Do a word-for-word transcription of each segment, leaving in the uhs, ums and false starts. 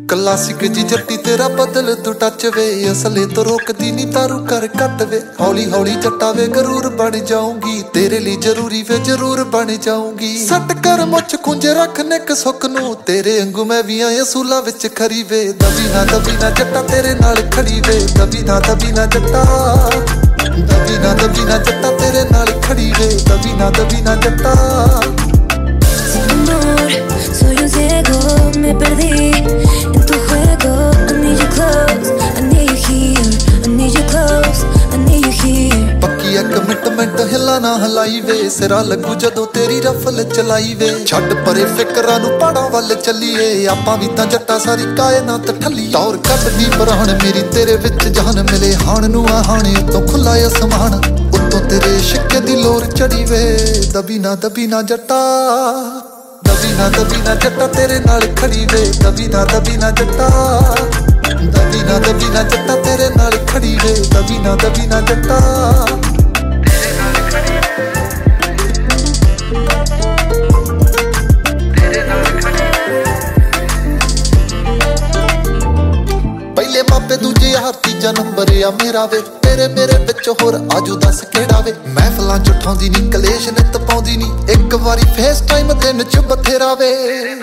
Classic जी जट्टी तेरा बदल तू टच वे असले तो रोकदी नी तारू कर कट वे हौली हौली जट्टा वे गरूर बन जाऊंगी तेरे लिए जरूरी वे जरूर बन जाऊंगी सट कर मुछ कुंज रखने क सुख नू तेरे अंगू मैं भी आया सूला विच खरी वे दबी ना दबी ना जट्टा तेरे नाल खड़ी वे दबी ना दबी ना जट्टा दबी ना दबी ना जट्टा तेरे नाल खड़ी वे दबी ना दबी ना जट्टा Soy un ciego, me perdí en tu juego. I need you close, I need you here. I need you close, I need you here. पक्की एक कमिटमेंट हिला ना हलाई वे सिरा लगू जदों तेरी रफल चलाई वे छड्ड परे फिकरां नू पहाड़ां वल चलीए आपां भी तां जट्टा सारी कायनात ठल्ली तौर कड्डदी पराण मेरी तेरे विच जान मिले हाण नू आ हाणे तो खुला आसमान उत्तों तेरे शिक्के दी लोर चढ़ी वे दबी ना दबी ना जट्टा दबी ना दबी ना जट्टा तेरे नाल खड़ी वे दबी ना दबी ना जट्टा दबी ना दबी ना जट्टा तेरे नाल खड़ी वे दबी ना दबी ना जट्टा तेरे नाल खड़ी वे तेरे नाल खड़ी पहले मापे दूजे यार तीजा नंबर आ मेरा वे तेरे मेरे विच होर आजू दस केड़ा वे महफिलां च उठाउंदी नी कलेश नित पाउंदी नी एक वारी फेस टाइम दिन च बथेरा वे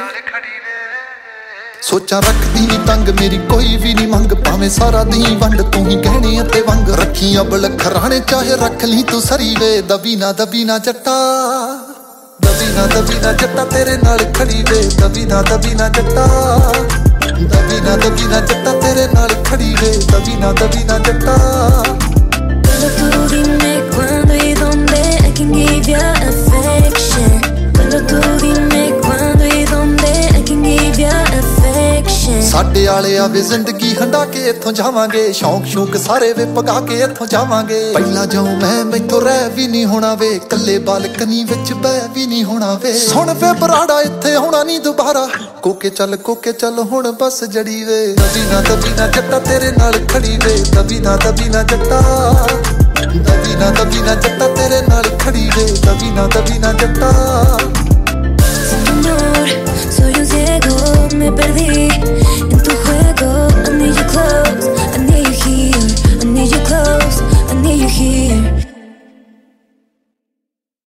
सोचा रखदी नी तंग मेरी कोई भी नी मंग भावें सारा दी वंड तू ही गहने ते वंग रखी अबल खराणे चाहे रख ली तू सरी वे दबी ना दबी ना जट्टा दबी ना दबी ना जट्टा तेरे नाल खड़ी वे दबी ना दबी ना जट्टा दबी ना दबी ना जट्टा तेरे नाल खड़ी वे दबी ना दबी ना जट्टा Pero tú dime cuándo y dónde I can give you affection. Pero tú dime cuándo y dónde I can give you affection. ਸਾਡੇ ਵਾਲੇ ਆਵੇ ਜ਼ਿੰਦਗੀ ਹੰਡਾ ਕੇ ਇੱਥੋਂ ਜਾਵਾਂਗੇ ਸ਼ੌਂਕ ਸ਼ੌਂਕ ਸਾਰੇ ਵੇ ਪਗਾ ਕੇ ਇੱਥੋਂ ਜਾਵਾਂਗੇ ਪਹਿਲਾਂ ਜਾਉ ਮੈਂ ਮੈਥੋਂ ਰਹਿ ਵੀ ਨਹੀਂ ਹੋਣਾ ਵੇ ਕੱਲੇ ਬਾਲਕਨੀ ਵਿੱਚ ਬਹਿ ਵੀ ਨਹੀਂ ਹੋਣਾ ਵੇ ਸੁਣ ਵੇ ਬਰਾੜਾ ਇੱਥੇ ਹੋਣਾ ਨਹੀਂ ਦੁਬਾਰਾ ਕੋਕੇ ਚੱਲ ਕੋਕੇ ਚੱਲ ਹੁਣ ਬਸ ਜੜੀ ਵੇ ਦਬੀ ਨਾ ਦਬੀ ਨਾ ਜੱਟਾ ਤੇਰੇ ਨਾਲ ਖੜੀ ਵੇ ਦਬੀ ਨਾ ਦਬੀ ਨਾ ਜੱਟਾ ਦਬੀ ਨਾ ਦਬੀ ਨਾ ਜੱਟਾ ਤੇਰੇ ਨਾਲ ਖੜੀ ਵੇ ਦਬੀ ਨਾ ਦਬੀ ਨਾ ਜੱਟਾ